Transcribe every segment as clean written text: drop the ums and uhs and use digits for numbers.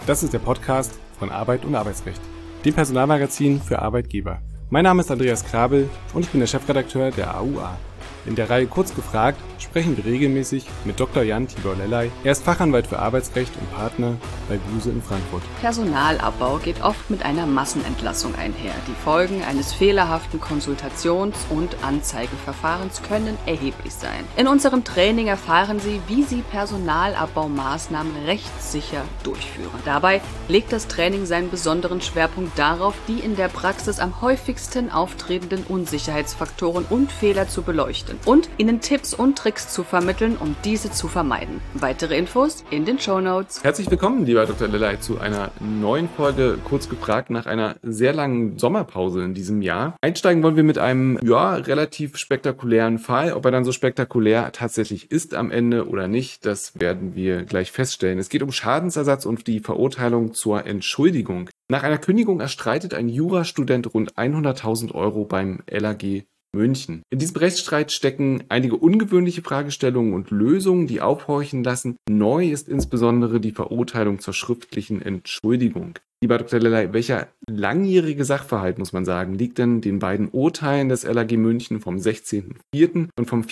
Das ist der Podcast von Arbeit und Arbeitsrecht, dem Personalmagazin für Arbeitgeber. Mein Name ist Andreas Krabel und ich bin der Chefredakteur der AUA. In der Reihe Kurz gefragt sprechen wir regelmäßig mit Dr. Jan-Tibor Lellay. Er ist Fachanwalt für Arbeitsrecht und Partner bei Buse in Frankfurt. Personalabbau geht oft mit einer Massenentlassung einher. Die Folgen eines fehlerhaften Konsultations- und Anzeigeverfahrens können erheblich sein. In unserem Training erfahren Sie, wie Sie Personalabbaumaßnahmen rechtssicher durchführen. Dabei legt das Training seinen besonderen Schwerpunkt darauf, die in der Praxis am häufigsten auftretenden Unsicherheitsfaktoren und Fehler zu beleuchten und Ihnen Tipps und Tricks zu vermitteln, um diese zu vermeiden. Weitere Infos in den Shownotes. Herzlich willkommen, lieber Dr. Lellay, zu einer neuen Folge Kurz gefragt nach einer sehr langen Sommerpause in diesem Jahr. Einsteigen wollen wir mit einem, relativ spektakulären Fall. Ob er dann so spektakulär tatsächlich ist am Ende oder nicht, das werden wir gleich feststellen. Es geht um Schadensersatz und die Verurteilung zur Entschuldigung. Nach einer Kündigung erstreitet ein Jurastudent rund 100.000 Euro beim LAG München. In diesem Rechtsstreit stecken einige ungewöhnliche Fragestellungen und Lösungen, die aufhorchen lassen. Neu ist insbesondere die Verurteilung zur schriftlichen Entschuldigung. Lieber Dr. Lellay, welcher langjährige Sachverhalt, muss man sagen, liegt denn den beiden Urteilen des LAG München vom 16.04. und vom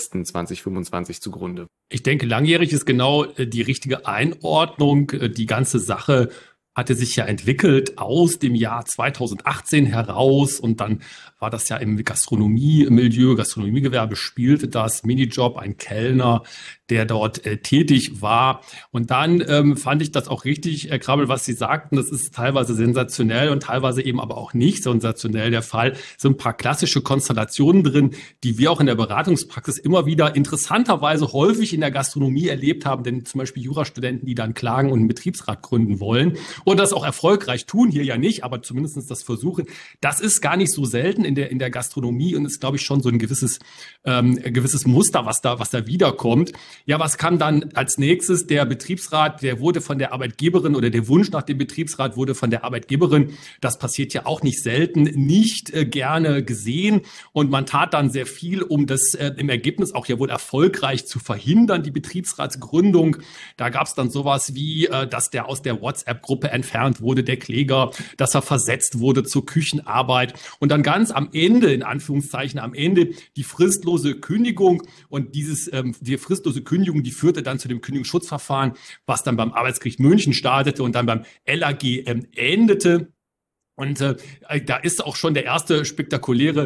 4.06.2025 zugrunde? Ich denke, langjährig ist genau die richtige Einordnung. Die ganze Sache hatte sich ja entwickelt aus dem Jahr 2018 heraus und dann war das ja im Gastronomiemilieu, Gastronomiegewerbe spielte das, Minijob, ein Kellner, der dort tätig war. Und dann fand ich das auch richtig, Herr Krabel, was Sie sagten, das ist teilweise sensationell und teilweise eben aber auch nicht sensationell der Fall. Es sind ein paar klassische Konstellationen drin, die wir auch in der Beratungspraxis immer wieder interessanterweise häufig in der Gastronomie erlebt haben, denn zum Beispiel Jurastudenten, die dann klagen und einen Betriebsrat gründen wollen und das auch erfolgreich tun, hier ja nicht, aber zumindest das versuchen. Das ist gar nicht so selten in der Gastronomie und ist, glaube ich, schon so ein gewisses Muster, was da wiederkommt. Ja, was kam dann als nächstes? Der Betriebsrat, der wurde von der Arbeitgeberin oder der Wunsch nach dem Betriebsrat wurde von der Arbeitgeberin, das passiert ja auch nicht selten, nicht gerne gesehen und man tat dann sehr viel, um das im Ergebnis auch ja wohl erfolgreich zu verhindern, die Betriebsratsgründung. Da gab es dann sowas wie, dass der aus der WhatsApp-Gruppe entfernt wurde, der Kläger, dass er versetzt wurde zur Küchenarbeit und dann ganz am Ende, in Anführungszeichen am Ende, die fristlose Kündigung und die fristlose Kündigung, die führte dann zu dem Kündigungsschutzverfahren, was dann beim Arbeitsgericht München startete und dann beim LAG endete. Und da ist auch schon die erste spektakuläre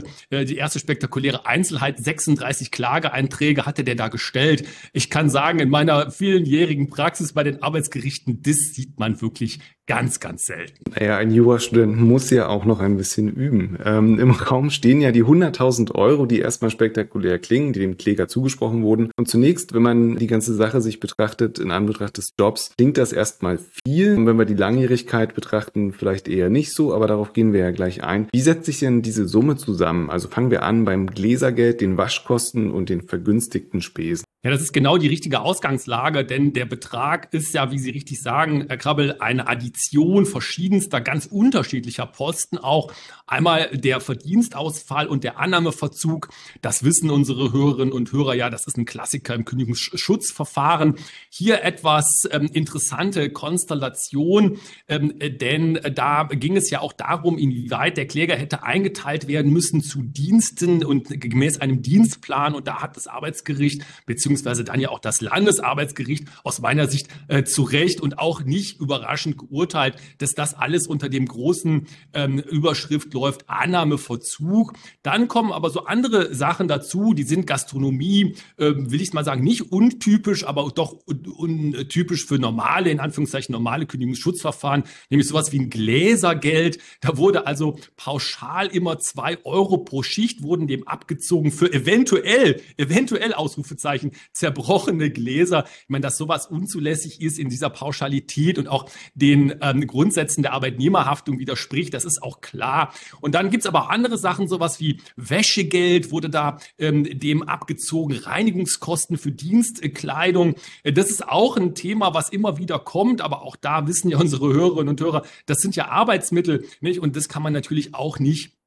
Einzelheit, 36 Klageeinträge hatte der da gestellt. Ich kann sagen, in meiner vieljährigen Praxis bei den Arbeitsgerichten, das sieht man wirklich ganz, ganz selten. Naja, ein Jurastudent muss ja auch noch ein bisschen üben. Im Raum stehen ja die 100.000 Euro, die erstmal spektakulär klingen, die dem Kläger zugesprochen wurden. Und zunächst, wenn man die ganze Sache sich betrachtet, in Anbetracht des Jobs, klingt das erstmal viel. Und wenn wir die Langjährigkeit betrachten, vielleicht eher nicht so, aber darauf gehen wir ja gleich ein. Wie setzt sich denn diese Summe zusammen? Also fangen wir an beim Gläsergeld, den Waschkosten und den vergünstigten Spesen. Ja, das ist genau die richtige Ausgangslage, denn der Betrag ist ja, wie Sie richtig sagen, Herr Krabel, eine Addition verschiedenster, ganz unterschiedlicher Posten auch. Einmal der Verdienstausfall und der Annahmeverzug. Das wissen unsere Hörerinnen und Hörer ja, das ist ein Klassiker im Kündigungsschutzverfahren. Hier etwas interessante Konstellation, denn da ging es ja auch darum, inwieweit der Kläger hätte eingeteilt werden müssen zu Diensten und gemäß einem Dienstplan. Und da hat das Arbeitsgericht beziehungsweise dann ja auch das Landesarbeitsgericht aus meiner Sicht zu Recht und auch nicht überraschend geurteilt, dass das alles unter dem großen Überschrift läuft, Annahmeverzug. Dann kommen aber so andere Sachen dazu, die sind Gastronomie, will ich mal sagen, nicht untypisch, aber doch untypisch für normale, in Anführungszeichen normale Kündigungsschutzverfahren, nämlich sowas wie ein Gläsergeld. Da wurde also pauschal immer 2 Euro pro Schicht wurden dem abgezogen für eventuell Ausrufezeichen, zerbrochene Gläser. Ich meine, dass sowas unzulässig ist in dieser Pauschalität und auch den Grundsätzen der Arbeitnehmerhaftung widerspricht, das ist auch klar. Und dann gibt's aber auch andere Sachen, sowas wie Wäschegeld wurde da dem abgezogen, Reinigungskosten für Dienstkleidung. Das ist auch ein Thema, was immer wieder kommt, aber auch da wissen ja unsere Hörerinnen und Hörer, das sind ja Arbeitsmittel, nicht? Und das kann man natürlich auch nicht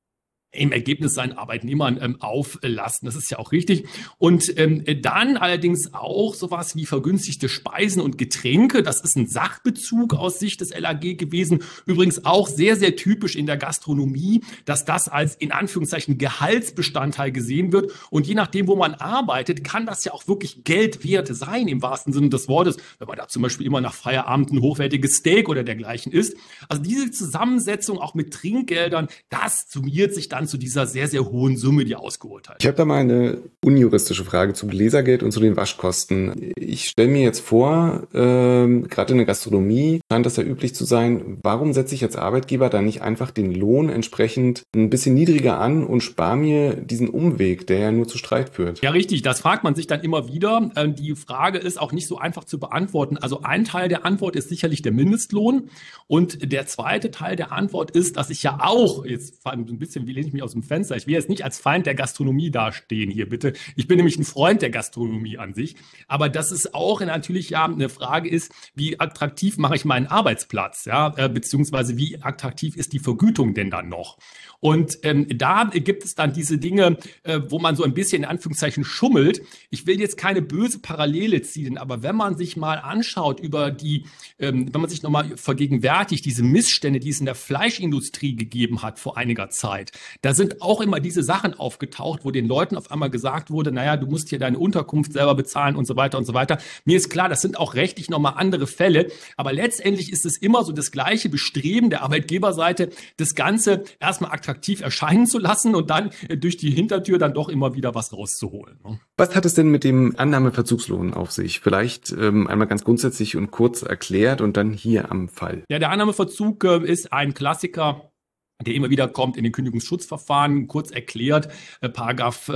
im Ergebnis seinen Arbeitnehmern auflasten. Das ist ja auch richtig. Und dann allerdings auch sowas wie vergünstigte Speisen und Getränke. Das ist ein Sachbezug aus Sicht des LAG gewesen. Übrigens auch sehr, sehr typisch in der Gastronomie, dass das als in Anführungszeichen Gehaltsbestandteil gesehen wird. Und je nachdem, wo man arbeitet, kann das ja auch wirklich Geld wert sein im wahrsten Sinne des Wortes, wenn man da zum Beispiel immer nach Feierabend ein hochwertiges Steak oder dergleichen isst. Also diese Zusammensetzung auch mit Trinkgeldern, das summiert sich dann zu dieser sehr, sehr hohen Summe, die ausgeholt hat. Ich habe da mal eine unjuristische Frage zum Gläsergeld und zu den Waschkosten. Ich stelle mir jetzt vor, gerade in der Gastronomie scheint das ja üblich zu sein, warum setze ich als Arbeitgeber dann nicht einfach den Lohn entsprechend ein bisschen niedriger an und spare mir diesen Umweg, der ja nur zu Streit führt? Ja, richtig, das fragt man sich dann immer wieder. Die Frage ist auch nicht so einfach zu beantworten. Also ein Teil der Antwort ist sicherlich der Mindestlohn und der zweite Teil der Antwort ist, dass ich ja auch, jetzt ein bisschen, wie lehne ich mich aus dem Fenster, ich will jetzt nicht als Feind der Gastronomie dastehen hier, bitte. Ich bin nämlich ein Freund der Gastronomie an sich. Aber dass es auch natürlich ja eine Frage ist, wie attraktiv mache ich meinen Arbeitsplatz, ja, beziehungsweise wie attraktiv ist die Vergütung denn dann noch? Und da gibt es dann diese Dinge, wo man so ein bisschen in Anführungszeichen schummelt. Ich will jetzt keine böse Parallele ziehen, aber wenn man sich mal anschaut über die, wenn man sich nochmal vergegenwärtigt, diese Missstände, die es in der Fleischindustrie gegeben hat vor einiger Zeit, da sind auch immer diese Sachen aufgetaucht, wo den Leuten auf einmal gesagt wurde, naja, du musst hier deine Unterkunft selber bezahlen und so weiter und so weiter. Mir ist klar, das sind auch rechtlich nochmal andere Fälle, aber letztendlich ist es immer so das gleiche Bestreben der Arbeitgeberseite, das Ganze erstmal attraktiv erscheinen zu lassen und dann durch die Hintertür dann doch immer wieder was rauszuholen. Was hat es denn mit dem Annahmeverzugslohn auf sich? Vielleicht einmal ganz grundsätzlich und kurz erklärt und dann hier am Fall. Ja, der Annahmeverzug ist ein Klassiker, der immer wieder kommt in den Kündigungsschutzverfahren, kurz erklärt, Paragraph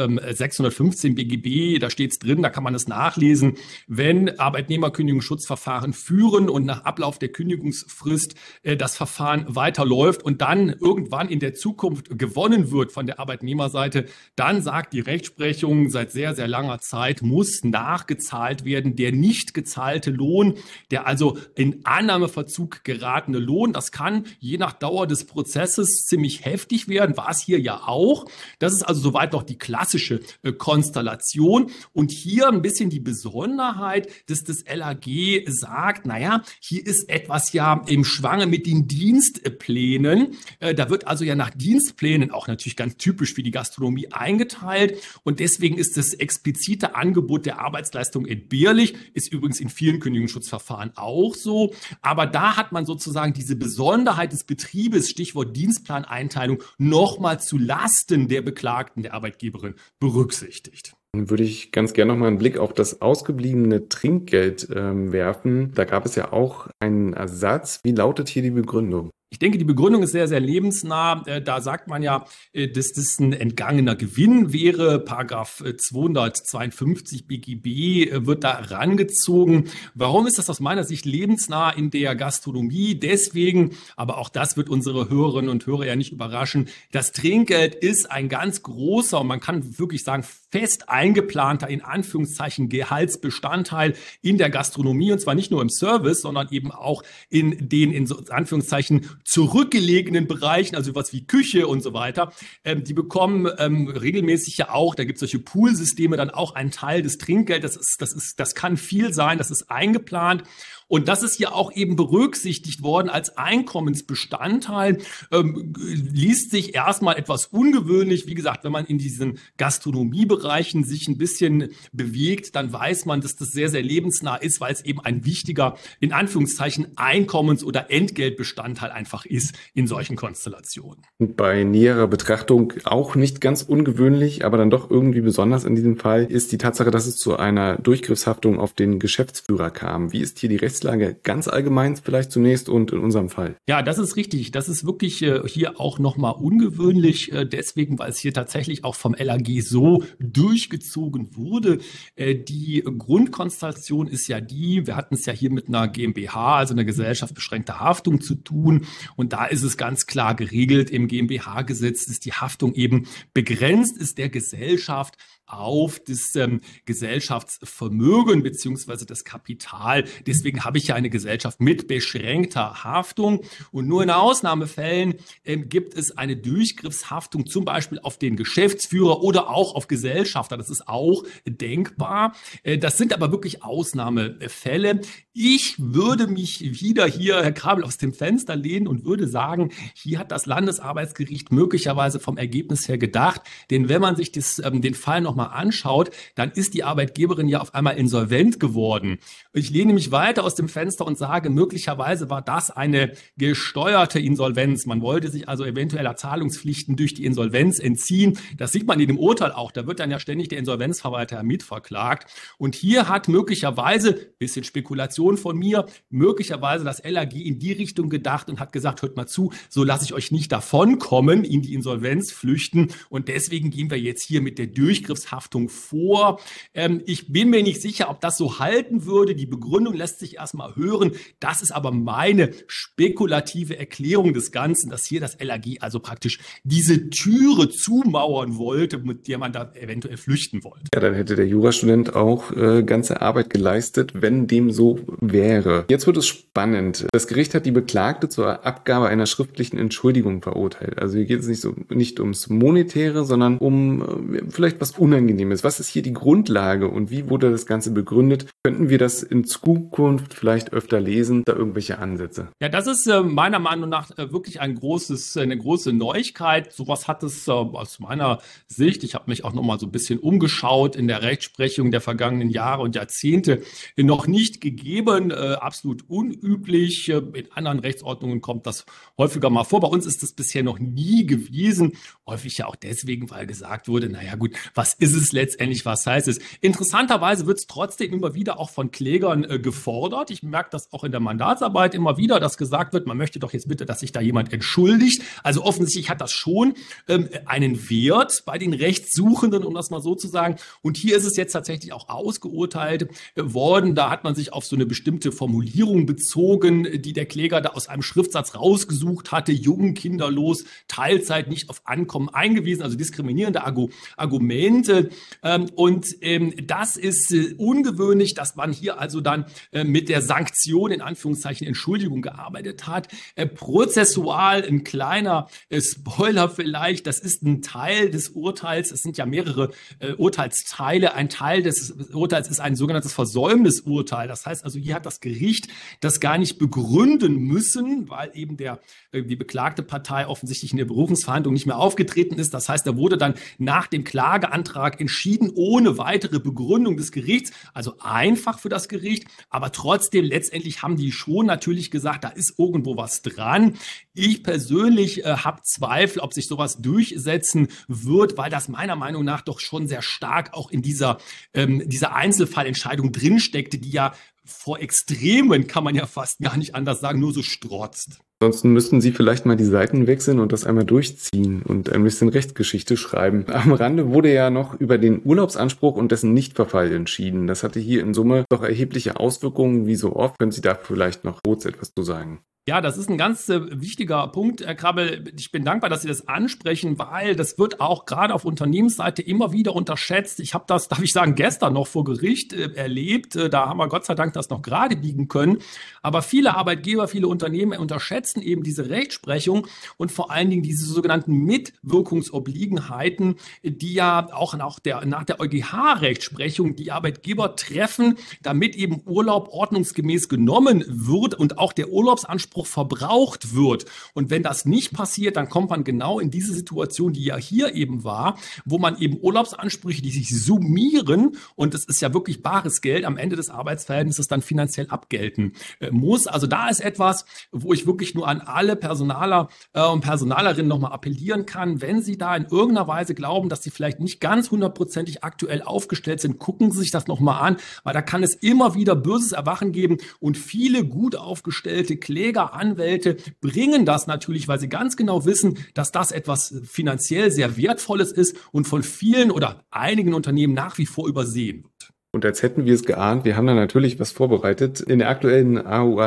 615 BGB, da steht es drin, da kann man es nachlesen. Wenn Arbeitnehmer Kündigungsschutzverfahren führen und nach Ablauf der Kündigungsfrist das Verfahren weiterläuft und dann irgendwann in der Zukunft gewonnen wird von der Arbeitnehmerseite, dann sagt die Rechtsprechung seit sehr, sehr langer Zeit, muss nachgezahlt werden. Der nicht gezahlte Lohn, der also in Annahmeverzug geratene Lohn, das kann je nach Dauer des Prozesses ziemlich heftig werden, war es hier ja auch. Das ist also soweit noch die klassische Konstellation. Und hier ein bisschen die Besonderheit, dass das LAG sagt, naja, hier ist etwas ja im Schwange mit den Dienstplänen. Da wird also ja nach Dienstplänen auch natürlich ganz typisch für die Gastronomie eingeteilt. Und deswegen ist das explizite Angebot der Arbeitsleistung entbehrlich. Ist übrigens in vielen Kündigungsschutzverfahren auch so. Aber da hat man sozusagen diese Besonderheit des Betriebes, Stichwort Dienstplaneinteilung, nochmal zu Lasten der Beklagten, der Arbeitgeberin berücksichtigt. Dann würde ich ganz gerne nochmal einen Blick auf das ausgebliebene Trinkgeld werfen. Da gab es ja auch einen Ersatz. Wie lautet hier die Begründung? Ich denke, die Begründung ist sehr, sehr lebensnah. Da sagt man ja, dass das ein entgangener Gewinn wäre. Paragraph 252 BGB wird da rangezogen. Warum ist das aus meiner Sicht lebensnah in der Gastronomie? Deswegen, aber auch das wird unsere Hörerinnen und Hörer ja nicht überraschen, das Trinkgeld ist ein ganz großer und man kann wirklich sagen, fest eingeplanter, in Anführungszeichen, Gehaltsbestandteil in der Gastronomie. Und zwar nicht nur im Service, sondern eben auch in den, in Anführungszeichen, zurückgelegenen Bereichen, also was wie Küche und so weiter, die bekommen regelmäßig ja auch, da gibt es solche Poolsysteme, dann auch einen Teil des Trinkgelds, das kann viel sein, das ist eingeplant. Und das ist hier auch eben berücksichtigt worden als Einkommensbestandteil, liest sich erstmal etwas ungewöhnlich. Wie gesagt, wenn man in diesen Gastronomiebereichen sich ein bisschen bewegt, dann weiß man, dass das sehr, sehr lebensnah ist, weil es eben ein wichtiger, in Anführungszeichen, Einkommens- oder Entgeltbestandteil einfach ist in solchen Konstellationen. Bei näherer Betrachtung auch nicht ganz ungewöhnlich, aber dann doch irgendwie besonders in diesem Fall ist die Tatsache, dass es zu einer Durchgriffshaftung auf den Geschäftsführer kam. Wie ist hier die Rechtslage ganz allgemein vielleicht zunächst und in unserem Fall? Ja, das ist richtig. Das ist wirklich hier auch nochmal ungewöhnlich, deswegen, weil es hier tatsächlich auch vom LAG so durchgezogen wurde. Die Grundkonstellation ist ja die, wir hatten es ja hier mit einer GmbH, also einer Gesellschaft beschränkter Haftung zu tun. Und da ist es ganz klar geregelt, im GmbH-Gesetz ist die Haftung eben begrenzt, ist der Gesellschaft auf das Gesellschaftsvermögen beziehungsweise das Kapital. Deswegen habe ich ja eine Gesellschaft mit beschränkter Haftung. Und nur in Ausnahmefällen gibt es eine Durchgriffshaftung, zum Beispiel auf den Geschäftsführer oder auch auf Gesellschafter. Das ist auch denkbar. Das sind aber wirklich Ausnahmefälle. Ich würde mich wieder hier, Herr Krabel, aus dem Fenster lehnen und würde sagen, hier hat das Landesarbeitsgericht möglicherweise vom Ergebnis her gedacht. Denn wenn man sich den Fall nochmal anschaut, dann ist die Arbeitgeberin ja auf einmal insolvent geworden. Ich lehne mich weiter aus dem Fenster und sage, möglicherweise war das eine gesteuerte Insolvenz. Man wollte sich also eventueller Zahlungspflichten durch die Insolvenz entziehen. Das sieht man in dem Urteil auch. Da wird dann ja ständig der Insolvenzverwalter mitverklagt. Und hier hat möglicherweise, bisschen Spekulation von mir, möglicherweise das LAG in die Richtung gedacht und hat gesagt, hört mal zu, so lasse ich euch nicht davonkommen, in die Insolvenz flüchten. Und deswegen gehen wir jetzt hier mit der Durchgriffshaftung vor. Ich bin mir nicht sicher, ob das so halten würde. Die Begründung lässt sich erstmal hören. Das ist aber meine spekulative Erklärung des Ganzen, dass hier das LAG also praktisch diese Türe zumauern wollte, mit der man da eventuell flüchten wollte. Ja, dann hätte der Jurastudent auch ganze Arbeit geleistet, wenn dem so wäre. Jetzt wird es spannend. Das Gericht hat die Beklagte zur Abgabe einer schriftlichen Entschuldigung verurteilt. Also hier geht es nicht ums Monetäre, sondern um vielleicht was Unangenehmes. Was ist hier die Grundlage und wie wurde das Ganze begründet? Könnten wir das in Zukunft vielleicht öfter lesen? Da irgendwelche Ansätze? Ja, das ist meiner Meinung nach wirklich eine große Neuigkeit. Sowas hat es aus meiner Sicht, ich habe mich auch noch mal so ein bisschen umgeschaut in der Rechtsprechung der vergangenen Jahre und Jahrzehnte, noch nicht gegeben. Absolut unüblich. In anderen Rechtsordnungen kommt das häufiger mal vor. Bei uns ist das bisher noch nie gewesen. Häufig ja auch deswegen, weil gesagt wurde, naja gut, was ist es letztendlich, was heißt es? Interessanterweise wird es trotzdem immer wieder auch von Klägern gefordert. Ich merke das auch in der Mandatsarbeit immer wieder, dass gesagt wird, man möchte doch jetzt bitte, dass sich da jemand entschuldigt. Also offensichtlich hat das schon einen Wert bei den Rechtssuchenden, um das mal so zu sagen. Und hier ist es jetzt tatsächlich auch ausgeurteilt worden. Da hat man sich auf so eine bestimmte Formulierung bezogen, die der Kläger da aus einem Schriftsatz rausgesucht hatte. Jung, kinderlos, Teilzeit, nicht auf Ankommen eingewiesen, also diskriminierende Argumente. Das ist ungewöhnlich, dass man hier also dann mit der Sanktion, in Anführungszeichen Entschuldigung, gearbeitet hat. Prozessual ein kleiner Spoiler vielleicht, das ist ein Teil des Urteils, es sind ja mehrere Urteilsteile, ein Teil des Urteils ist ein sogenanntes Versäumnisurteil. Das heißt also, hier hat das Gericht das gar nicht begründen müssen, weil eben die beklagte Partei offensichtlich in der Berufungsverhandlung nicht mehr aufgetreten ist. Das heißt, da wurde dann nach dem Klageantrag entschieden, ohne weitere Begründung des Gerichts, also einfach für das Gericht, aber trotzdem letztendlich haben die schon natürlich gesagt, da ist irgendwo was dran. Ich persönlich habe Zweifel, ob sich sowas durchsetzen wird, weil das meiner Meinung nach doch schon sehr stark auch in dieser Einzelfallentscheidung drinsteckte, die ja vor Extremen, kann man ja fast gar nicht anders sagen, nur so strotzt. Ansonsten müssten Sie vielleicht mal die Seiten wechseln und das einmal durchziehen und ein bisschen Rechtsgeschichte schreiben. Am Rande wurde ja noch über den Urlaubsanspruch und dessen Nichtverfall entschieden. Das hatte hier in Summe doch erhebliche Auswirkungen, wie so oft. Können Sie da vielleicht noch kurz etwas zu sagen? Ja, das ist ein ganz wichtiger Punkt, Herr Krabbel. Ich bin dankbar, dass Sie das ansprechen, weil das wird auch gerade auf Unternehmensseite immer wieder unterschätzt. Ich habe das, darf ich sagen, gestern noch vor Gericht erlebt. Da haben wir Gott sei Dank das noch gerade biegen können. Aber viele Arbeitgeber, viele Unternehmen unterschätzen eben diese Rechtsprechung und vor allen Dingen diese sogenannten Mitwirkungsobliegenheiten, die ja auch nach der EuGH-Rechtsprechung die Arbeitgeber treffen, damit eben Urlaub ordnungsgemäß genommen wird und auch der Urlaubsanspruch verbraucht wird. Und wenn das nicht passiert, dann kommt man genau in diese Situation, die ja hier eben war, wo man eben Urlaubsansprüche, die sich summieren, und es ist ja wirklich bares Geld, am Ende des Arbeitsverhältnisses dann finanziell abgelten muss. Also da ist etwas, wo ich wirklich nur an alle Personaler und Personalerinnen nochmal appellieren kann, wenn Sie da in irgendeiner Weise glauben, dass Sie vielleicht nicht ganz hundertprozentig aktuell aufgestellt sind, gucken Sie sich das nochmal an, weil da kann es immer wieder böses Erwachen geben und viele gut aufgestellte Kläger, Anwälte bringen das natürlich, weil sie ganz genau wissen, dass das etwas finanziell sehr Wertvolles ist und von vielen oder einigen Unternehmen nach wie vor übersehen wird. Und als hätten wir es geahnt, wir haben da natürlich was vorbereitet. In der aktuellen AUA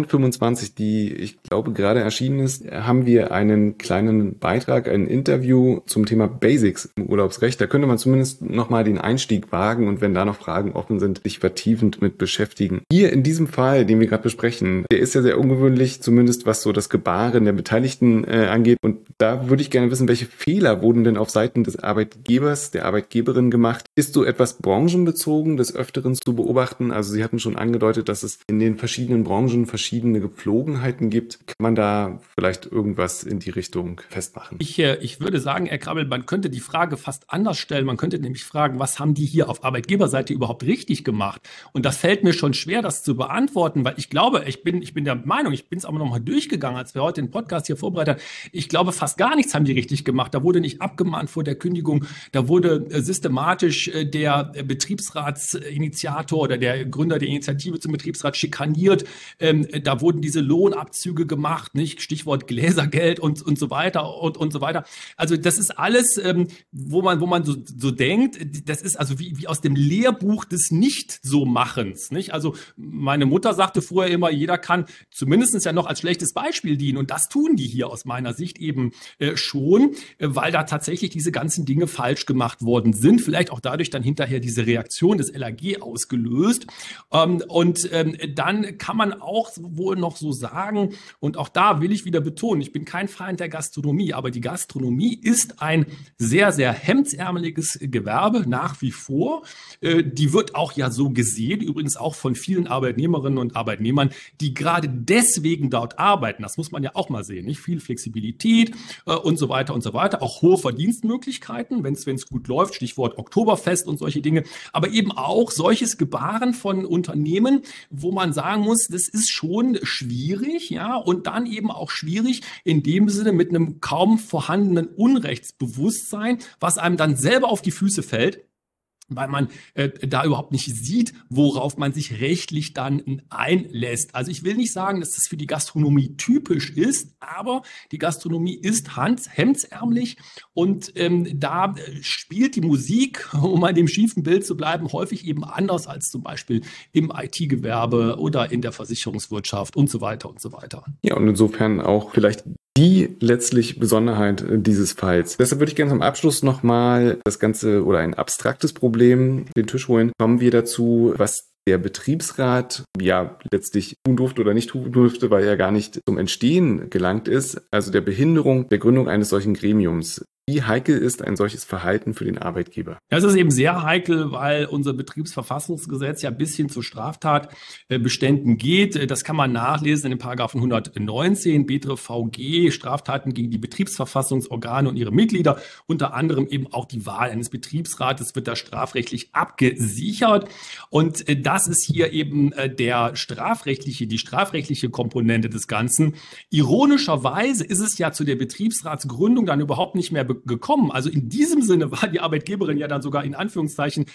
925, die ich glaube gerade erschienen ist, haben wir einen kleinen Beitrag, ein Interview zum Thema Basics im Urlaubsrecht. Da könnte man zumindest nochmal den Einstieg wagen und wenn da noch Fragen offen sind, sich vertiefend mit beschäftigen. Hier in diesem Fall, den wir gerade besprechen, der ist ja sehr ungewöhnlich, zumindest was so das Gebaren der Beteiligten angeht. Und da würde ich gerne wissen, welche Fehler wurden denn auf Seiten des Arbeitgebers, der Arbeitgeberin gemacht? Ist so etwas branchenbezogen des Öfteren zu beobachten? Also Sie hatten schon angedeutet, dass es in den verschiedenen Branchen verschiedene Gepflogenheiten gibt. Kann man da vielleicht irgendwas in die Richtung festmachen? Ich würde sagen, Herr Krabbel, man könnte die Frage fast anders stellen. Man könnte nämlich fragen, was haben die hier auf Arbeitgeberseite überhaupt richtig gemacht? Und das fällt mir schon schwer, das zu beantworten, weil ich glaube, ich bin der Meinung, ich bin es aber nochmal durchgegangen, als wir heute den Podcast hier vorbereitet haben. Ich glaube, fast gar nichts haben die richtig gemacht. Da wurde nicht abgemahnt vor der Kündigung. Da wurde systematisch der Betriebsratsinitiator oder der Gründer der Initiative zum Betriebsrat schikaniert. Da wurden diese Lohnabzüge gemacht, nicht? Stichwort Gläsergeld und so weiter und so weiter. Also das ist alles, wo man so denkt, das ist also wie aus dem Lehrbuch des Nicht-So-Machens, nicht? Also meine Mutter sagte früher immer, jeder kann zumindest ja noch als schlechtes Beispiel dienen und das tun die hier aus meiner Sicht eben schon, weil da tatsächlich diese ganzen Dinge falsch gemacht worden sind, vielleicht auch dadurch dann hinterher diese Reaktion des LAG ausgelöst und dann kann man auch wohl noch so sagen und auch da will ich wieder betonen, ich bin kein Feind der Gastronomie, aber die Gastronomie ist ein sehr, sehr hemdsärmeliges Gewerbe nach wie vor. Die wird auch ja so gesehen, übrigens auch von vielen Arbeitnehmerinnen und Arbeitnehmern, die gerade deswegen dort arbeiten. Das muss man ja auch mal sehen, nicht? Viel Flexibilität und so weiter, auch hohe Verdienstmöglichkeiten, wenn es gut läuft, Stichwort Oktoberfest und solche Dinge, aber eben auch solches Gebaren von Unternehmen, wo man sagen muss, das ist schon schwierig, ja, und dann eben auch schwierig in dem Sinne mit einem kaum vorhandenen Unrechtsbewusstsein, was einem dann selber auf die Füße fällt, weil man da überhaupt nicht sieht, worauf man sich rechtlich dann einlässt. Also ich will nicht sagen, dass das für die Gastronomie typisch ist, aber die Gastronomie ist hemdsärmlich und da spielt die Musik, um an dem schiefen Bild zu bleiben, häufig eben anders als zum Beispiel im IT-Gewerbe oder in der Versicherungswirtschaft und so weiter und so weiter. Ja, und insofern auch vielleicht die letztlich Besonderheit dieses Falls. Deshalb würde ich gerne zum Abschluss nochmal das Ganze oder ein abstraktes Problem den Tisch holen. Kommen wir dazu, was der Betriebsrat ja letztlich tun durfte oder nicht tun durfte, weil er gar nicht zum Entstehen gelangt ist, also der Behinderung der Gründung eines solchen Gremiums. Wie heikel ist ein solches Verhalten für den Arbeitgeber? Das ist eben sehr heikel, weil unser Betriebsverfassungsgesetz ja bis hin zu Straftatbeständen geht. Das kann man nachlesen in den Paragraphen 119 BetreVG, Straftaten gegen die Betriebsverfassungsorgane und ihre Mitglieder, unter anderem eben auch die Wahl eines Betriebsrates wird da strafrechtlich abgesichert. Und das ist hier eben die strafrechtliche Komponente des Ganzen. Ironischerweise ist es ja zu der Betriebsratsgründung dann überhaupt nicht mehr gekommen. Also in diesem Sinne war die Arbeitgeberin ja dann sogar in Anführungszeichen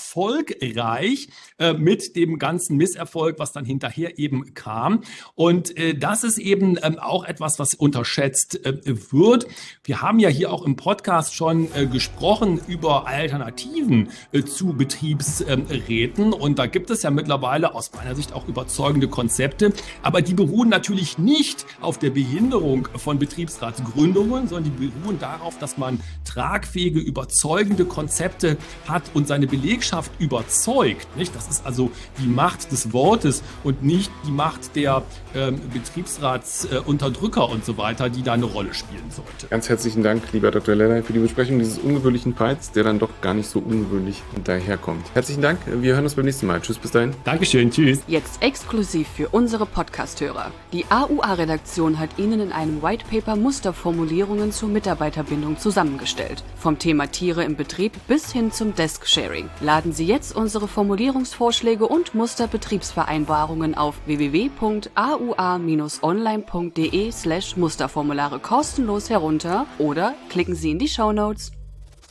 erfolgreich mit dem ganzen Misserfolg, was dann hinterher eben kam. Und das ist eben auch etwas, was unterschätzt wird. Wir haben ja hier auch im Podcast schon gesprochen über Alternativen zu Betriebsräten und da gibt es ja mittlerweile aus meiner Sicht auch überzeugende Konzepte, aber die beruhen natürlich nicht auf der Behinderung von Betriebsratsgründungen, sondern die beruhen darauf, dass man tragfähige, überzeugende Konzepte hat und seine Belegschaft überzeugt. Nicht? Das ist also die Macht des Wortes und nicht die Macht der Betriebsratsunterdrücker und so weiter, die da eine Rolle spielen sollte. Ganz herzlichen Dank, lieber Dr. Lellay, für die Besprechung dieses ungewöhnlichen Falls, der dann doch gar nicht so ungewöhnlich daherkommt. Herzlichen Dank, wir hören uns beim nächsten Mal. Tschüss, bis dahin. Dankeschön, tschüss. Jetzt exklusiv für unsere Podcast-Hörer. Die AUA-Redaktion hat Ihnen in einem Whitepaper Musterformulierungen zur Mitarbeiterbindung zusammengestellt. Vom Thema Tiere im Betrieb bis hin zum Desk-Sharing. Laden Sie jetzt unsere Formulierungsvorschläge und Musterbetriebsvereinbarungen auf www.aua-online.de/Musterformulare kostenlos herunter oder klicken Sie in die Shownotes.